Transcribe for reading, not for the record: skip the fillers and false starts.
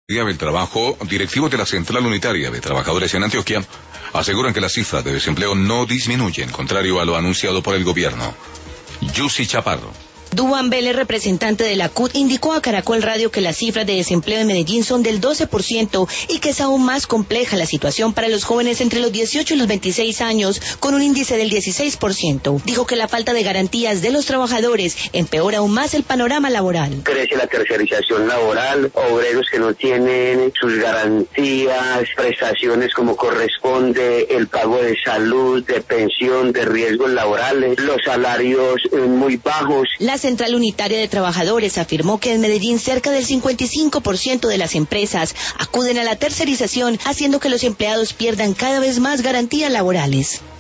Día del Trabajo, directivos de la Central Unitaria de Trabajadores en Antioquia aseguran que las cifras de desempleo no disminuyen, contrario a lo anunciado por el gobierno. Yusi Chaparro. Duván Vélez, representante de la CUT, indicó a Caracol Radio que las cifras de desempleo en Medellín son del 12% y que es aún más compleja la situación para los jóvenes entre los 18 y los 26 años, con un índice del 16%. Dijo que la falta de garantías de los trabajadores empeora aún más el panorama laboral. Crece la tercerización laboral, obreros que no tienen sus garantías, prestaciones como corresponde, el pago de salud, de pensión, de riesgos laborales, los salarios muy bajos. La Central Unitaria de Trabajadores afirmó que en Medellín cerca del 55% de las empresas acuden a la tercerización, haciendo que los empleados pierdan cada vez más garantías laborales.